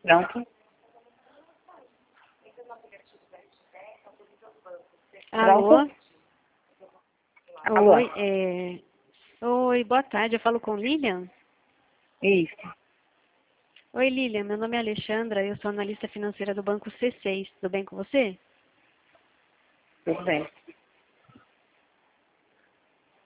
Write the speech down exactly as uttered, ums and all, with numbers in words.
Pronto. Alô? Alô? Oi, é... Oi, boa tarde, eu falo com Lilian? Isso. Oi, Lilian, meu nome é Alexandra, eu sou analista financeira do Banco C seis, tudo bem com você? Tudo bem.